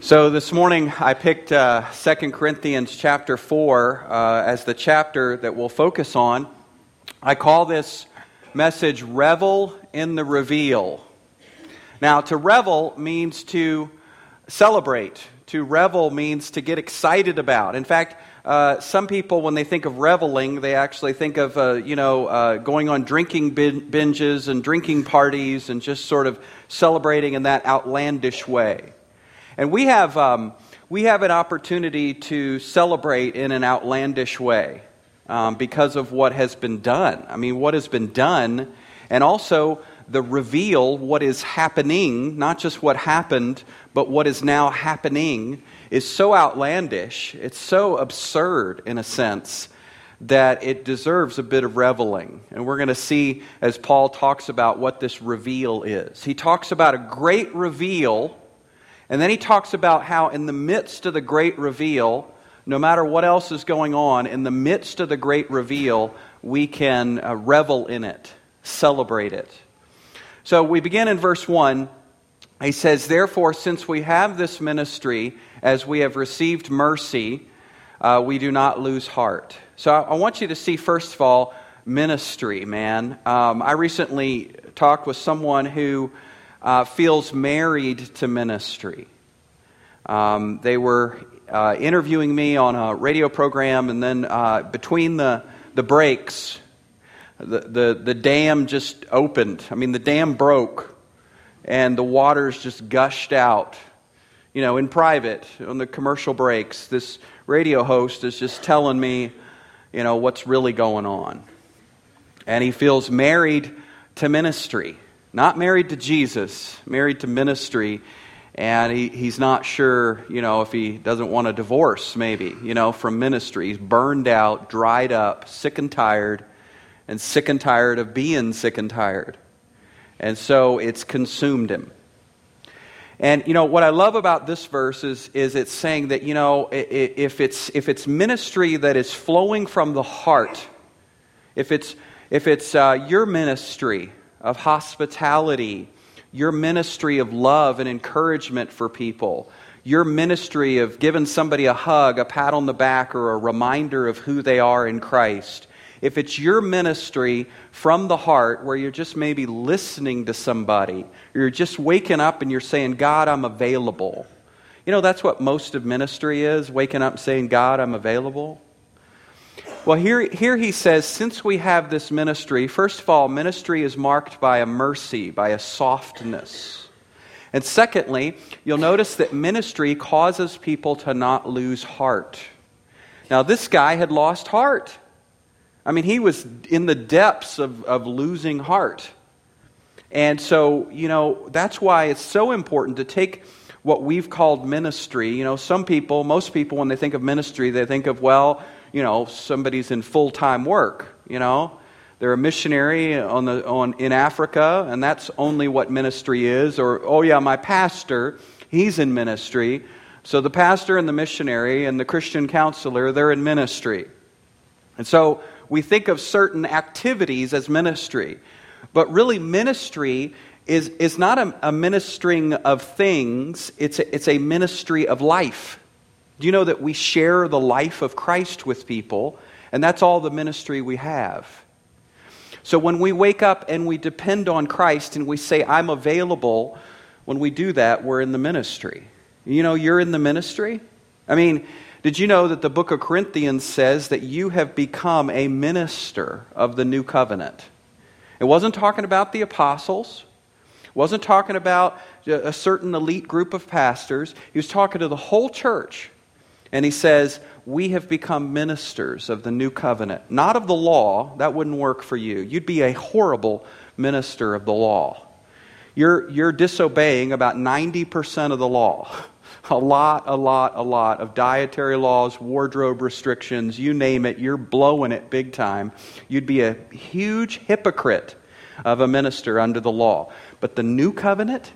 So this morning I picked 2 Corinthians chapter 4 as the chapter that we'll focus on. I call this message, Revel in the Reveal. Now, to revel means to celebrate. To revel means to get excited about. In fact, some people, when they think of reveling, they actually think of, going on drinking binges and drinking parties and just sort of celebrating in that outlandish way. And we have an opportunity to celebrate in an outlandish way because of what has been done. I mean, what has been done, and also the reveal, what is happening, not just what happened, but what is now happening, is so outlandish, it's so absurd in a sense, that it deserves a bit of reveling. And we're going to see as Paul talks about what this reveal is. He talks about a great reveal. And then he talks about how in the midst of the great reveal, no matter what else is going on, in the midst of the great reveal, we can revel in it, celebrate it. So we begin in verse 1. He says, "Therefore, since we have this ministry, as we have received mercy, we do not lose heart." So I want you to see, first of all, ministry, man. I recently talked with someone who feels married to ministry. They were interviewing me on a radio program, and then between the breaks, the dam just opened. I mean, the dam broke, and the waters just gushed out. You know, in private, on the commercial breaks, this radio host is just telling me, what's really going on. And he feels married to ministry. Not married to Jesus, married to ministry, and he's not sure, if he doesn't want a divorce, maybe, from ministry. He's burned out, dried up, sick and tired of being sick and tired. And so it's consumed him. And, what I love about this verse is it's saying that, if it's ministry that is flowing from the heart, if it's your ministry of hospitality, your ministry of love and encouragement for people, your ministry of giving somebody a hug, a pat on the back, or a reminder of who they are in Christ, if it's your ministry from the heart where you're just maybe listening to somebody, or you're just waking up and you're saying, God, I'm available. That's what most of ministry is, waking up and saying, God, I'm available. Well, here he says, since we have this ministry, first of all, ministry is marked by a mercy, by a softness. And secondly, you'll notice that ministry causes people to not lose heart. Now, this guy had lost heart. I mean, he was in the depths of losing heart. And so, that's why it's so important to take what we've called ministry. Most people, when they think of ministry, they think of, somebody's in full-time work, They're a missionary in Africa, and that's only what ministry is. Or, my pastor, he's in ministry. So the pastor and the missionary and the Christian counselor, they're in ministry. And so we think of certain activities as ministry. But really, ministry is not a ministering of things, it's a ministry of life. Do you know that we share the life of Christ with people, and that's all the ministry we have? So when we wake up and we depend on Christ and we say, I'm available, when we do that, we're in the ministry. You're in the ministry? I mean, did you know that the book of Corinthians says that you have become a minister of the new covenant? It wasn't talking about the apostles. It wasn't talking about a certain elite group of pastors. He was talking to the whole church. And he says, we have become ministers of the new covenant. Not of the law. That wouldn't work for you. You'd be a horrible minister of the law. You're disobeying about 90% of the law. A lot of dietary laws, wardrobe restrictions, you name it, you're blowing it big time. You'd be a huge hypocrite of a minister under the law. But the new covenant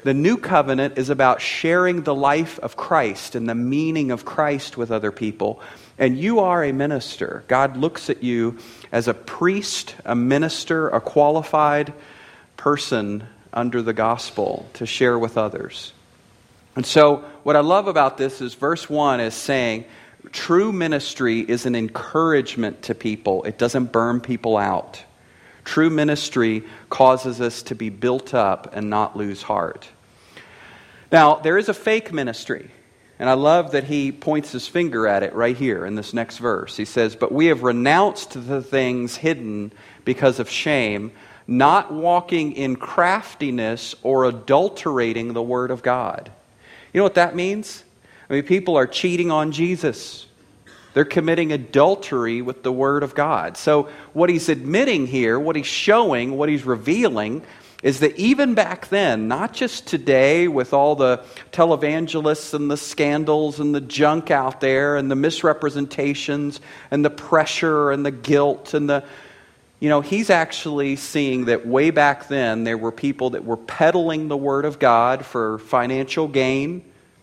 is about sharing the life of Christ and the meaning of Christ with other people. And you are a minister. God looks at you as a priest, a minister, a qualified person under the gospel to share with others. And so what I love about this is verse 1 is saying true ministry is an encouragement to people. It doesn't burn people out. True ministry causes us to be built up and not lose heart. Now, there is a fake ministry. And I love that he points his finger at it right here in this next verse. He says, "But we have renounced the things hidden because of shame, not walking in craftiness or adulterating the word of God." You know what that means? I mean, people are cheating on Jesus. They're committing adultery with the word of God. So what he's admitting here, what he's showing, what he's revealing is that even back then, not just today with all the televangelists and the scandals and the junk out there and the misrepresentations and the pressure and the guilt and he's actually seeing that way back then there were people that were peddling the word of God for financial gain,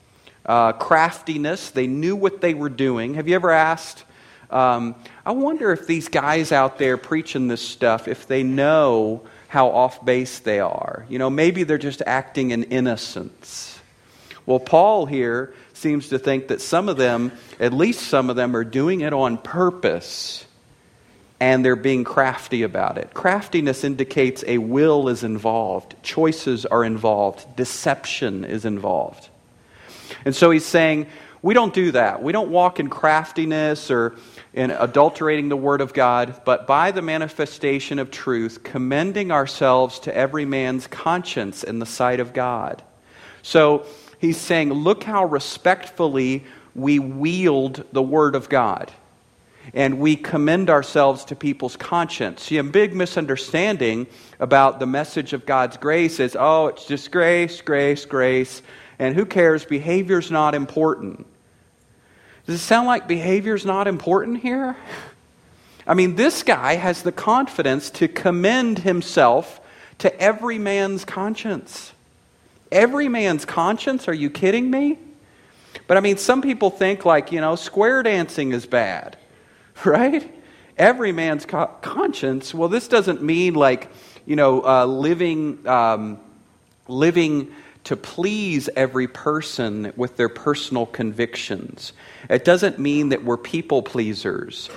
craftiness. They knew what they were doing. Have you ever asked, I wonder if these guys out there preaching this stuff, if they know how off base they are. Maybe they're just acting in innocence. Well, Paul here seems to think that some of them, at least some of them, are doing it on purpose, and they're being crafty about it. Craftiness indicates a will is involved, choices are involved, deception is involved. And so he's saying, we don't do that. We don't walk in craftiness or in adulterating the word of God, but by the manifestation of truth, commending ourselves to every man's conscience in the sight of God. So he's saying, look how respectfully we wield the word of God. And we commend ourselves to people's conscience. See, a big misunderstanding about the message of God's grace is, it's just grace, grace, grace. And who cares? Behavior's not important. Does it sound like behavior's not important here? I mean, this guy has the confidence to commend himself to every man's conscience. Every man's conscience? Are you kidding me? But I mean, some people think square dancing is bad, right? Every man's conscience. Well, this doesn't mean living to please every person with their personal convictions. It doesn't mean that we're people pleasers.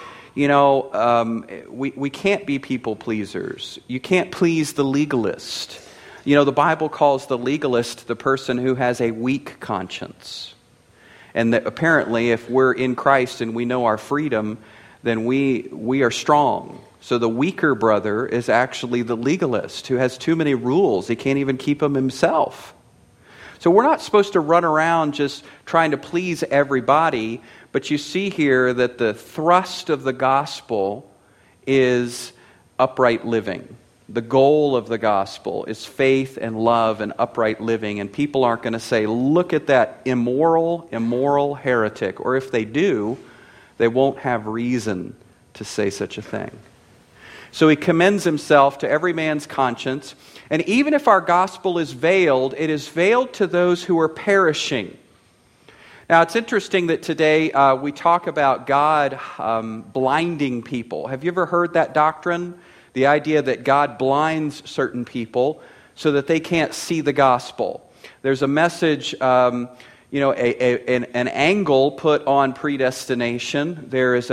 We can't be people pleasers. You can't please the legalist. The Bible calls the legalist the person who has a weak conscience. And that apparently if we're in Christ and we know our freedom, then we are strong. So the weaker brother is actually the legalist who has too many rules. He can't even keep them himself. So we're not supposed to run around just trying to please everybody, but you see here that the thrust of the gospel is upright living. The goal of the gospel is faith and love and upright living, and people aren't going to say, look at that immoral heretic, or if they do, they won't have reason to say such a thing. So he commends himself to every man's conscience. And even if our gospel is veiled, it is veiled to those who are perishing. Now, it's interesting that today we talk about God blinding people. Have you ever heard that doctrine? The idea that God blinds certain people so that they can't see the gospel. There's a message, an angle put on predestination. There is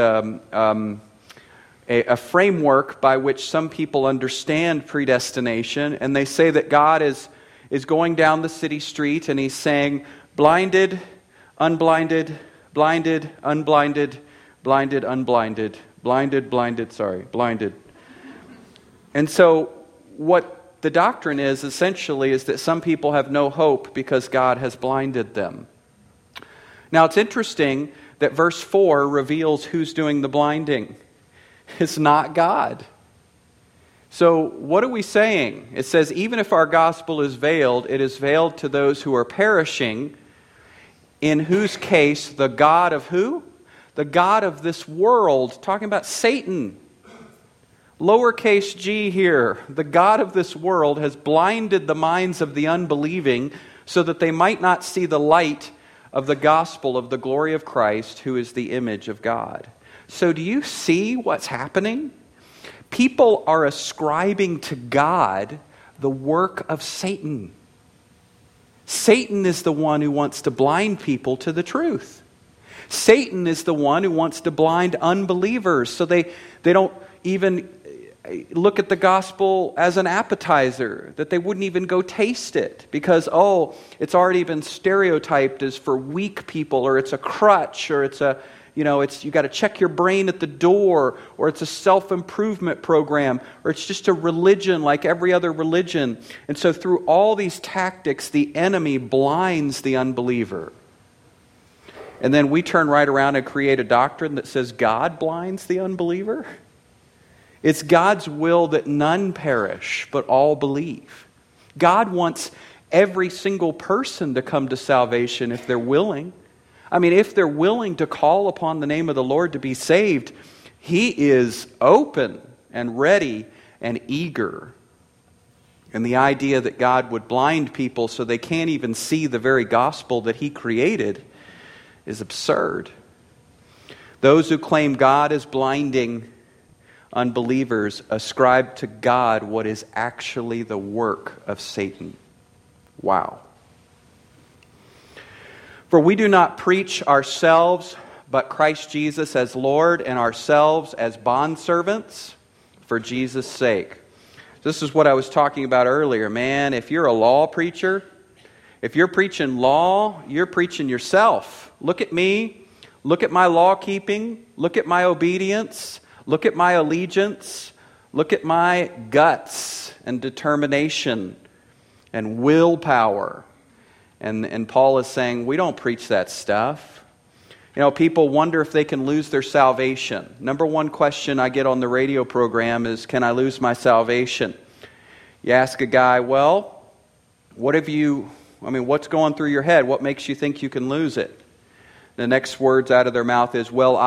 a framework by which some people understand predestination, and they say that God is going down the city street and he's saying, blinded, unblinded, blinded, unblinded, blinded, unblinded, blinded. And so what the doctrine is essentially is that some people have no hope because God has blinded them. Now it's interesting that verse 4 reveals who's doing the blinding. It's not God. So what are we saying? It says, even if our gospel is veiled, it is veiled to those who are perishing, in whose case the God of who? The God of this world, talking about Satan. Lowercase g here. The God of this world has blinded the minds of the unbelieving so that they might not see the light of the gospel of the glory of Christ, who is the image of God. So do you see what's happening? People are ascribing to God the work of Satan. Satan is the one who wants to blind people to the truth. Satan is the one who wants to blind unbelievers so they don't even look at the gospel as an appetizer, that they wouldn't even go taste it because, it's already been stereotyped as for weak people, or it's a crutch, or it's you got to check your brain at the door, or it's a self-improvement program, or it's just a religion like every other religion. And so through all these tactics, the enemy blinds the unbeliever. And then we turn right around and create a doctrine that says God blinds the unbeliever. It's God's will that none perish, but all believe. God wants every single person to come to salvation if they're willing. I mean, if they're willing to call upon the name of the Lord to be saved, He is open and ready and eager. And the idea that God would blind people so they can't even see the very gospel that He created is absurd. Those who claim God is blinding unbelievers ascribe to God what is actually the work of Satan. Wow. For we do not preach ourselves, but Christ Jesus as Lord, and ourselves as bondservants for Jesus' sake. This is what I was talking about earlier. Man, if you're a law preacher, if you're preaching law, you're preaching yourself. Look at me. Look at my law keeping. Look at my obedience. Look at my allegiance. Look at my guts and determination and willpower. And Paul is saying, we don't preach that stuff. People wonder if they can lose their salvation. Number one question I get on the radio program is, can I lose my salvation? You ask a guy, well, what's going through your head? What makes you think you can lose it? The next words out of their mouth is, well,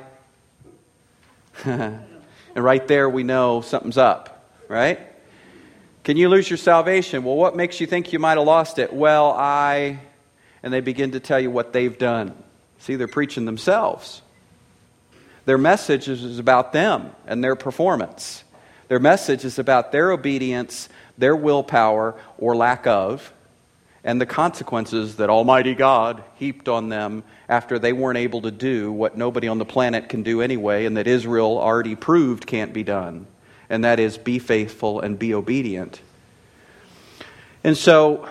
and right there we know something's up, right? Can you lose your salvation? Well, what makes you think you might have lost it? Well, and they begin to tell you what they've done. See, they're preaching themselves. Their message is about them and their performance. Their message is about their obedience, their willpower, or lack of, and the consequences that Almighty God heaped on them after they weren't able to do what nobody on the planet can do anyway, and that Israel already proved can't be done. And that is, be faithful and be obedient. And so,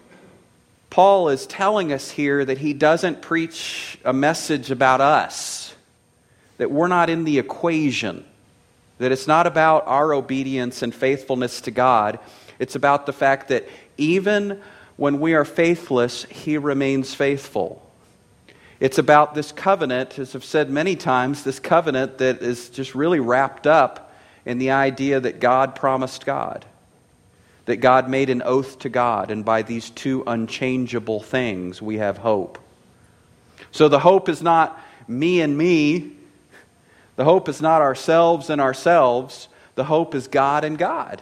Paul is telling us here that he doesn't preach a message about us, that we're not in the equation, that it's not about our obedience and faithfulness to God. It's about the fact that even when we are faithless, He remains faithful. It's about this covenant, as I've said many times, this covenant that is just really wrapped up in the idea that God promised God, that God made an oath to God, and by these two unchangeable things we have hope. So the hope is not me and me. The hope is not ourselves and ourselves. The hope is God and God.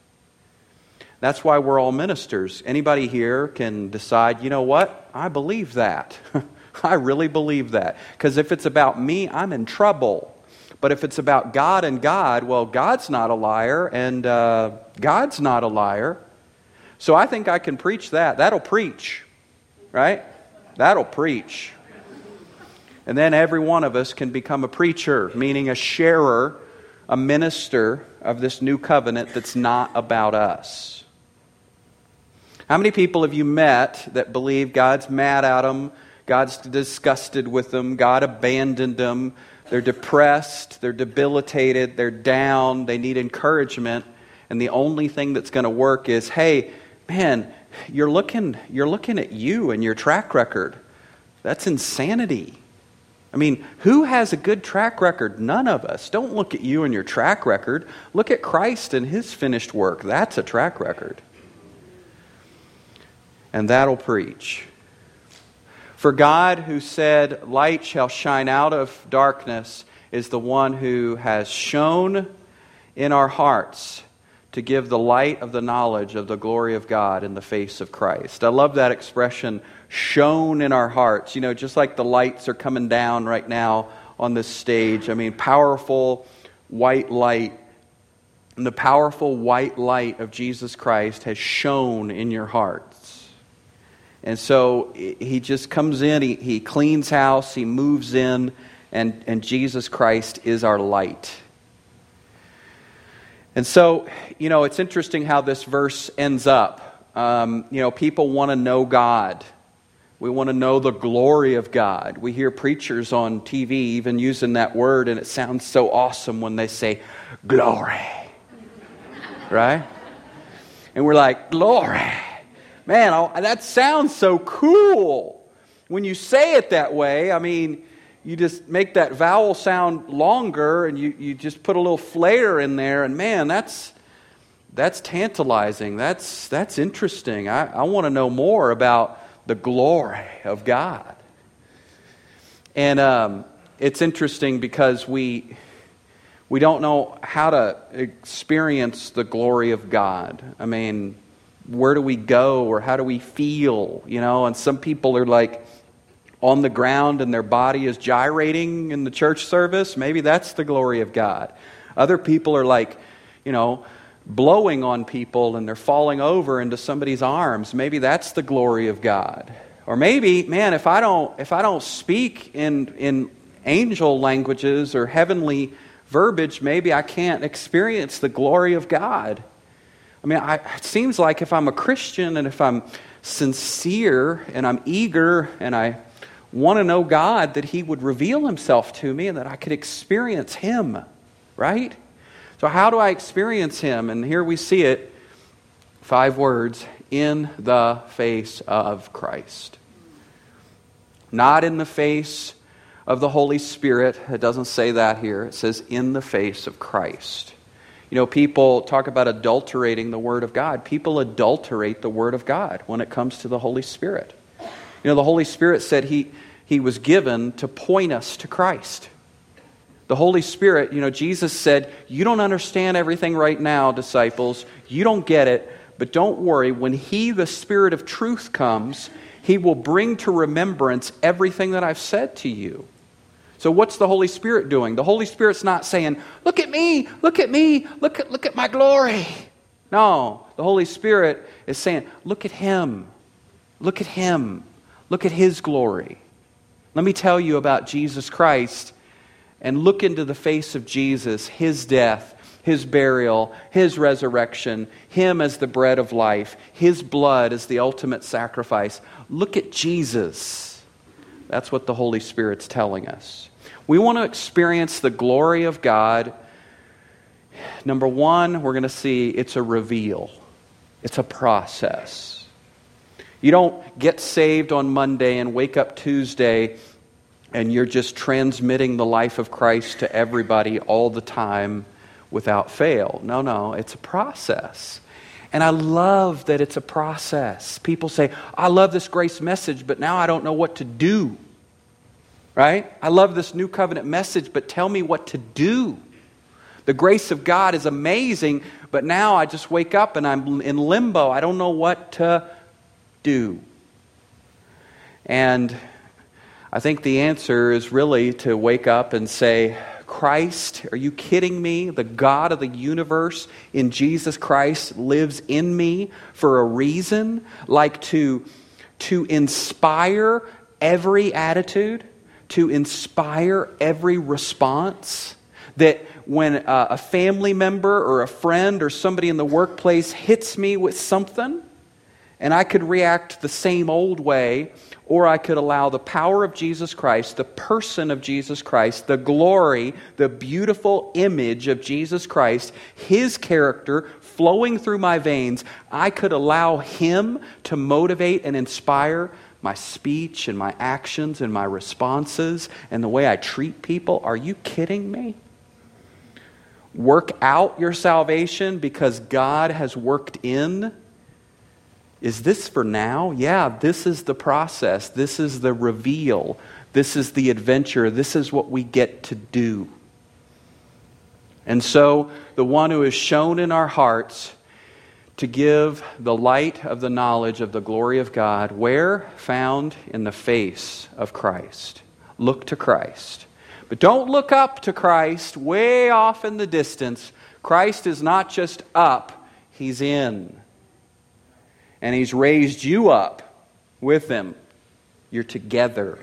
That's why we're all ministers. Anybody here can decide, you know what? I believe that. I really believe that. Because if it's about me, I'm in trouble. But if it's about God and God, well, God's not a liar, and God's not a liar. So I think I can preach that. That'll preach, right? That'll preach. And then every one of us can become a preacher, meaning a sharer, a minister of this new covenant that's not about us. How many people have you met that believe God's mad at them, God's disgusted with them, God abandoned them, they're depressed, they're debilitated, they're down, they need encouragement, and the only thing that's going to work is, hey, man, you're looking at you and your track record. That's insanity. I mean, who has a good track record? None of us. Don't look at you and your track record. Look at Christ and His finished work. That's a track record. And that'll preach. For God, who said, light shall shine out of darkness, is the one who has shone in our hearts to give the light of the knowledge of the glory of God in the face of Christ. I love that expression, shone in our hearts. Just like the lights are coming down right now on this stage. I mean, powerful white light. And the powerful white light of Jesus Christ has shone in your hearts. And so he just comes in, he cleans house, he moves in, and Jesus Christ is our light. And so, it's interesting how this verse ends up. People want to know God. We want to know the glory of God. We hear preachers on TV even using that word, and it sounds so awesome when they say, glory. Right? And we're like, glory. Man, that sounds so cool. When you say it that way, you just make that vowel sound longer, and you just put a little flair in there, and man, that's tantalizing. That's interesting. I want to know more about the glory of God. And it's interesting because we don't know how to experience the glory of God. Where do we go, or how do we feel? And some people are like on the ground and their body is gyrating in the church service. Maybe that's the glory of God. Other people are like, blowing on people and they're falling over into somebody's arms. Maybe that's the glory of God. Or maybe, man, if I don't speak in angel languages or heavenly verbiage, maybe I can't experience the glory of God. It seems like if I'm a Christian and if I'm sincere and I'm eager and I want to know God, that He would reveal Himself to me and that I could experience Him, right? So how do I experience Him? And here we see it, 5 words, in the face of Christ. Not in the face of the Holy Spirit. It doesn't say that here. It says in the face of Christ. People talk about adulterating the Word of God. People adulterate the Word of God when it comes to the Holy Spirit. The Holy Spirit said He was given to point us to Christ. The Holy Spirit, Jesus said, you don't understand everything right now, disciples. You don't get it, but don't worry. When He, the Spirit of truth, comes, He will bring to remembrance everything that I've said to you. So what's the Holy Spirit doing? The Holy Spirit's not saying, look at me, look at my glory. No, the Holy Spirit is saying, look at Him, look at Him, look at His glory. Let me tell you about Jesus Christ. And look into the face of Jesus, His death, His burial, His resurrection, Him as the bread of life, His blood as the ultimate sacrifice. Look at Jesus. That's what the Holy Spirit's telling us. We want to experience the glory of God. Number one, we're going to see it's a reveal. It's a process. You don't get saved on Monday and wake up Tuesday and you're just transmitting the life of Christ to everybody all the time without fail. No, it's a process. And I love that it's a process. People say, I love this grace message, but now I don't know what to do. Right? I love this new covenant message, but tell me what to do. The grace of God is amazing, but now I just wake up and I'm in limbo. I don't know what to do. And I think the answer is really to wake up and say, Christ, are you kidding me? The God of the universe in Jesus Christ lives in me for a reason, like to inspire every attitude, to inspire every response, that when a family member or a friend or somebody in the workplace hits me with something, and I could react the same old way, or I could allow the power of Jesus Christ, the person of Jesus Christ, the glory, the beautiful image of Jesus Christ, His character flowing through my veins, I could allow Him to motivate and inspire my speech and my actions and my responses and the way I treat people. Are you kidding me? Work out your salvation because God has worked in. Is this for now? Yeah, this is the process. This is the reveal. This is the adventure. This is what we get to do. And so, the one who is shown in our hearts to give the light of the knowledge of the glory of God, where? Found in the face of Christ. Look to Christ. But don't look up to Christ way off in the distance. Christ is not just up, He's in. And He's raised you up with Him. You're together.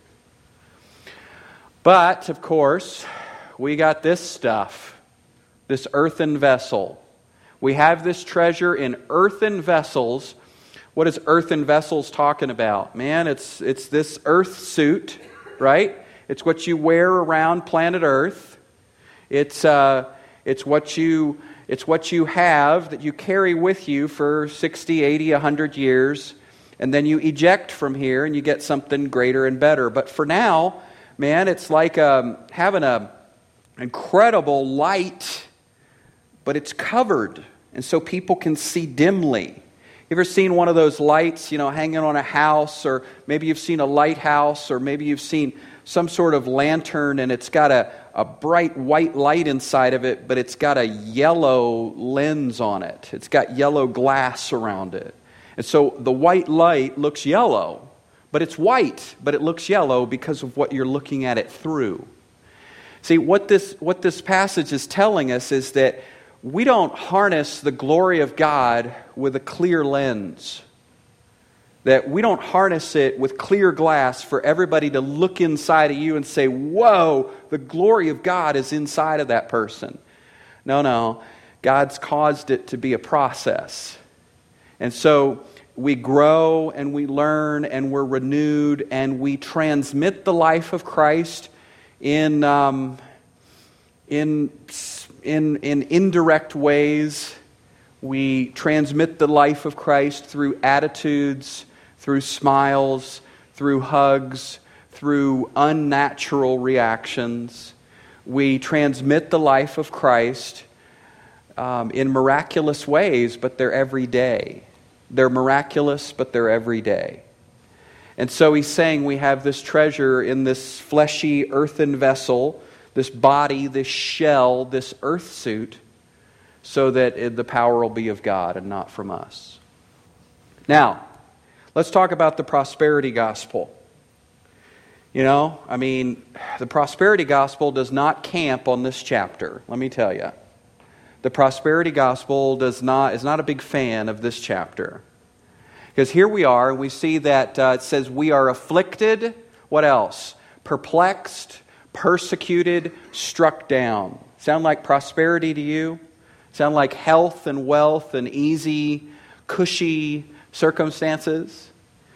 But, of course, we got this stuff, this earthen vessel. We have this treasure in earthen vessels. What is earthen vessels talking about? Man, it's this earth suit, right? It's what you wear around planet Earth. It's what you have that you carry with you for 60, 80, 100 years, and then you eject from here and you get something greater and better. But for now, man, it's like having an incredible light, but it's covered, and so people can see dimly. You ever seen one of those lights, hanging on a house, or maybe you've seen a lighthouse, or maybe you've seen some sort of lantern, and it's got a bright white light inside of it, but it's got a yellow lens on it. It's got yellow glass around it. And so the white light looks yellow, but it's white, but it looks yellow because of what you're looking at it through. See, what this passage is telling us is that we don't harness the glory of God with a clear lens. That we don't harness it with clear glass for everybody to look inside of you and say, whoa, the glory of God is inside of that person. No. God's caused it to be a process. And so we grow and we learn and we're renewed and we transmit the life of Christ in indirect ways. We transmit the life of Christ through attitudes, through smiles, through hugs, through unnatural reactions. We transmit the life of Christ in miraculous ways, but they're everyday. They're miraculous, but they're everyday. And so he's saying we have this treasure in this fleshy earthen vessel, this body, this shell, this earth suit, so that the power will be of God and not from us. Now, let's talk about the prosperity gospel. The prosperity gospel does not camp on this chapter, let me tell you. The prosperity gospel is not a big fan of this chapter. Because here we are, we see that it says we are afflicted, what else? Perplexed, persecuted, struck down. Sound like prosperity to you? Sound like health and wealth and easy, cushy circumstances?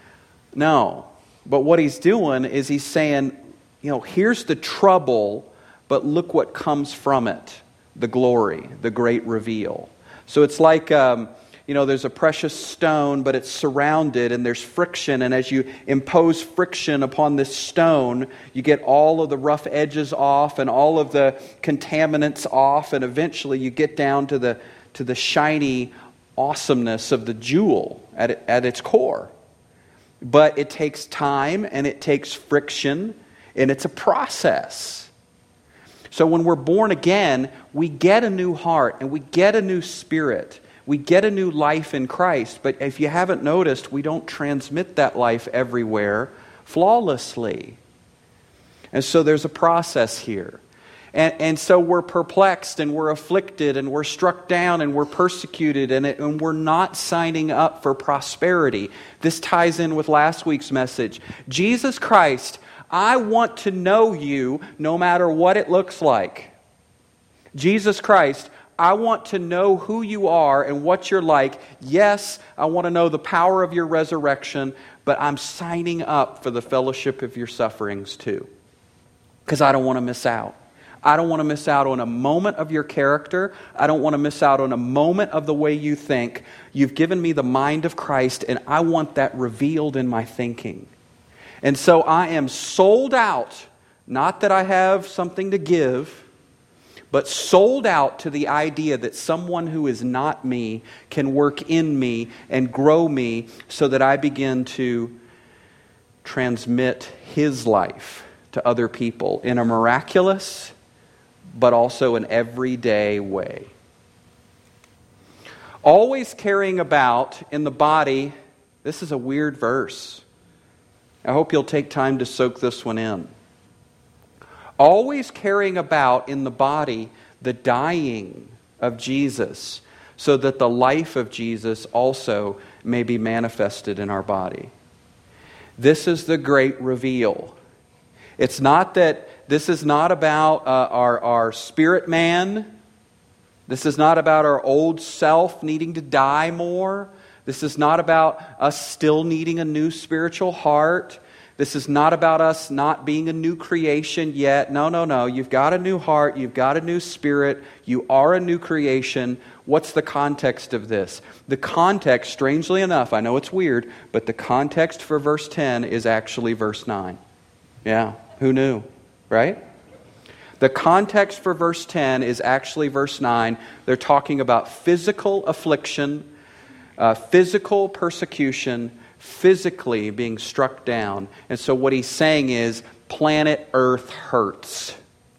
No. But what he's doing is he's saying, here's the trouble, but look what comes from it. The glory, the great reveal. So it's like, there's a precious stone, but it's surrounded and there's friction. And as you impose friction upon this stone, you get all of the rough edges off and all of the contaminants off. And eventually you get down to the shiny awesomeness of the jewel at its core. But it takes time and it takes friction and it's a process. So when we're born again, we get a new heart and we get a new spirit. We get a new life in Christ. But if you haven't noticed, we don't transmit that life everywhere flawlessly. And so there's a process here. And so we're perplexed and we're afflicted and we're struck down and we're persecuted and we're not signing up for prosperity. This ties in with last week's message. Jesus Christ, I want to know you no matter what it looks like. Jesus Christ, I want to know who you are and what you're like. Yes, I want to know the power of your resurrection, but I'm signing up for the fellowship of your sufferings too. Because I don't want to miss out. I don't want to miss out on a moment of your character. I don't want to miss out on a moment of the way you think. You've given me the mind of Christ, and I want that revealed in my thinking. And so I am sold out, not that I have something to give, but sold out to the idea that someone who is not me can work in me and grow me so that I begin to transmit His life to other people in a miraculous but also an everyday way. Always carrying about in the body, this is a weird verse. I hope you'll take time to soak this one in. Always carrying about in the body the dying of Jesus, so that the life of Jesus also may be manifested in our body. This is the great reveal. It's not that this is not about our spirit man. This is not about our old self needing to die more. This is not about us still needing a new spiritual heart. This is not about us not being a new creation yet. No. You've got a new heart. You've got a new spirit. You are a new creation. What's the context of this? The context, strangely enough, I know it's weird, but the context for verse 10 is actually verse 9. Yeah, who knew, right? The context for verse 10 is actually verse 9. They're talking about physical affliction, physical persecution, physically being struck down. And so what he's saying is, planet Earth hurts.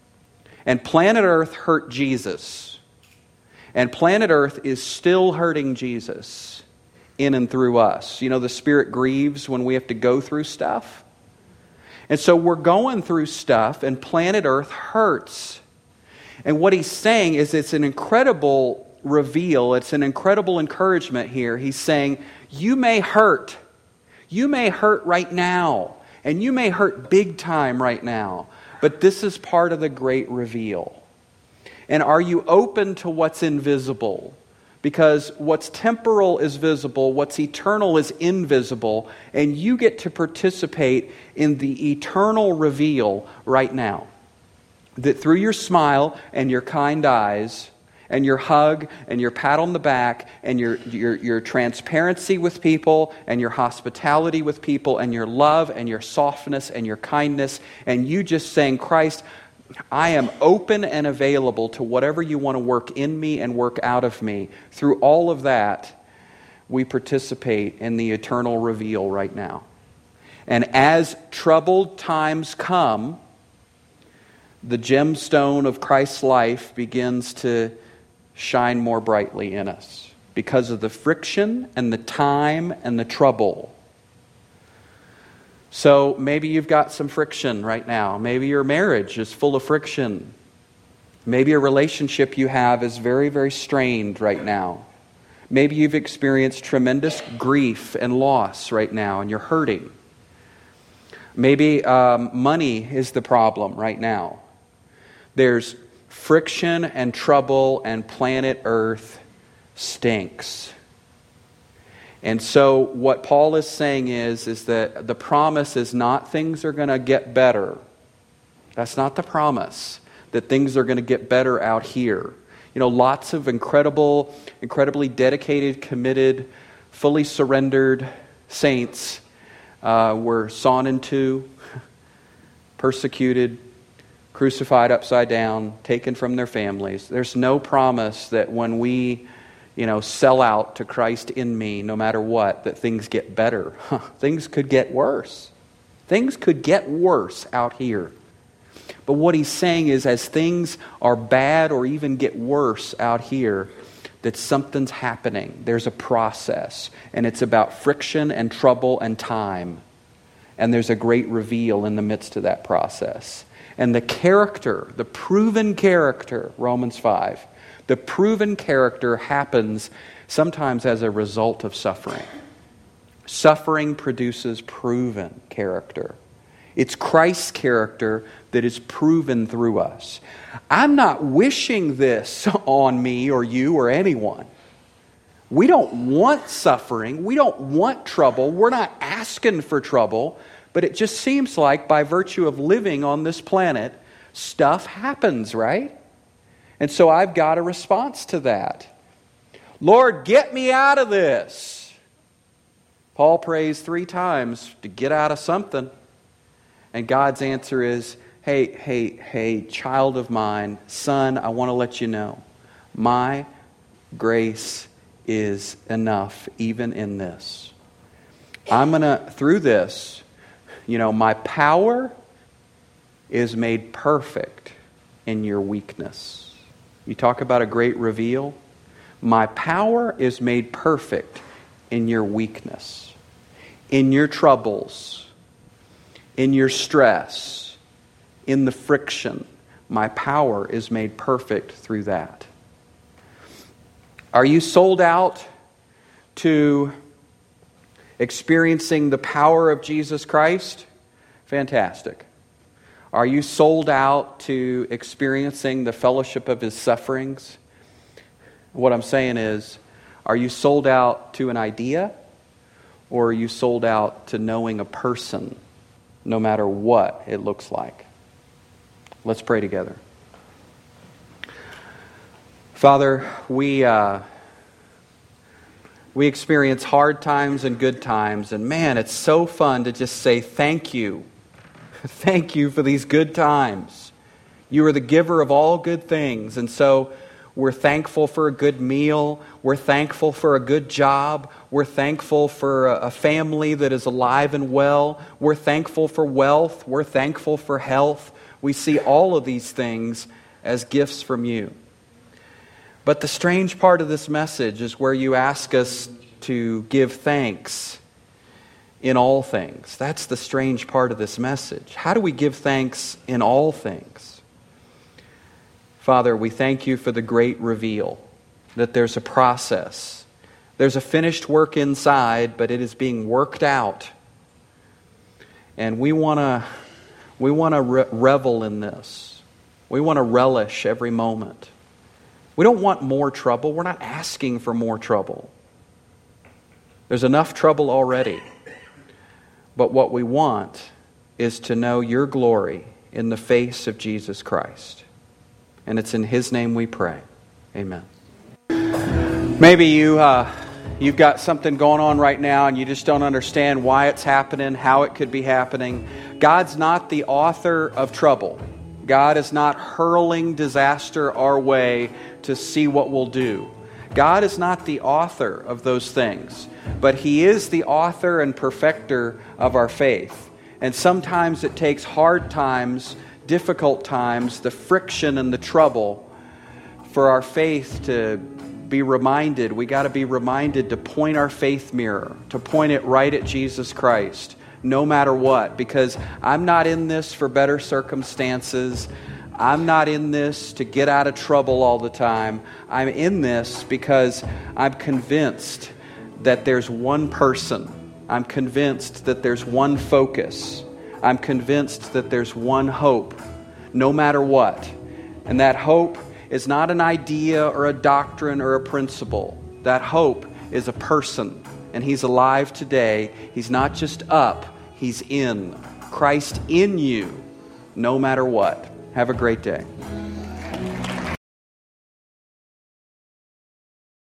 And planet Earth hurt Jesus. And planet Earth is still hurting Jesus in and through us. You know, the Spirit grieves when we have to go through stuff. And so we're going through stuff, and planet Earth hurts. And what he's saying is it's an incredible reveal. It's an incredible encouragement here. He's saying, you may hurt. You may hurt right now. And you may hurt big time right now. But this is part of the great reveal. And are you open to what's invisible? Because what's temporal is visible, what's eternal is invisible, and you get to participate in the eternal reveal right now. That through your smile and your kind eyes, and your hug, and your pat on the back, and your transparency with people, and your hospitality with people, and your love, and your softness, and your kindness, and you just saying, Christ, I am open and available to whatever you want to work in me and work out of me. Through all of that, we participate in the eternal reveal right now. And as troubled times come, the gemstone of Christ's life begins to shine more brightly in us because of the friction and the time and the trouble. So maybe you've got some friction right now. Maybe your marriage is full of friction. Maybe a relationship you have is very, very strained right now. Maybe you've experienced tremendous grief and loss right now and you're hurting. Maybe money is the problem right now. There's friction and trouble, and planet Earth stinks. And so what Paul is saying is that the promise is not things are going to get better. That's not the promise, that things are going to get better out here. You know, lots of incredibly dedicated, committed, fully surrendered saints were sawn in two, persecuted, crucified upside down, taken from their families. There's no promise that when we sell out to Christ in me, no matter what, that things get better. Things could get worse. Things could get worse out here. But what he's saying is, as things are bad or even get worse out here, that something's happening. There's a process, and it's about friction and trouble and time. And there's a great reveal in the midst of that process. And the character, the proven character, Romans 5, the proven character happens sometimes as a result of suffering. Suffering produces proven character. It's Christ's character that is proven through us. I'm not wishing this on me or you or anyone. We don't want suffering. We don't want trouble. We're not asking for trouble. But it just seems like by virtue of living on this planet, stuff happens, right? And so I've got a response to that. Lord, get me out of this. Paul prays 3 times to get out of something. And God's answer is, hey, child of mine, son, I want to let you know, my grace is enough even in this. Through this, my power is made perfect in your weakness. You talk about a great reveal. My power is made perfect in your weakness, in your troubles, in your stress, in the friction. My power is made perfect through that. Are you sold out to experiencing the power of Jesus Christ? Fantastic. Are you sold out to experiencing the fellowship of His sufferings? What I'm saying is, are you sold out to an idea, or are you sold out to knowing a person, no matter what it looks like? Let's pray together. Father, we experience hard times and good times, and man, it's so fun to just say thank you. Thank you for these good times. You are the giver of all good things, and so we're thankful for a good meal. We're thankful for a good job. We're thankful for a family that is alive and well. We're thankful for wealth. We're thankful for health. We see all of these things as gifts from you. But the strange part of this message is where you ask us to give thanks in all things. That's the strange part of this message. How do we give thanks in all things? Father, we thank you for the great reveal, that there's a process. There's a finished work inside, but it is being worked out. And we want to revel in this. We want to relish every moment. We don't want more trouble. We're not asking for more trouble. There's enough trouble already. But what we want is to know your glory in the face of Jesus Christ. And it's in His name we pray. Amen. Maybe you've got something going on right now and you just don't understand why it's happening, how it could be happening. God's not the author of trouble. God is not hurling disaster our way to see what we'll do. God is not the author of those things, but He is the author and perfecter of our faith. And sometimes it takes hard times, difficult times, the friction and the trouble for our faith to be reminded. We got to be reminded to point our faith mirror, to point it right at Jesus Christ, no matter what. Because I'm not in this for better circumstances. I'm not in this to get out of trouble all the time. I'm in this because I'm convinced that there's one person. I'm convinced that there's one focus. I'm convinced that there's one hope, no matter what. And that hope is not an idea or a doctrine or a principle. That hope is a person, and He's alive today. He's not just up, He's in. Christ in you, no matter what. Have a great day.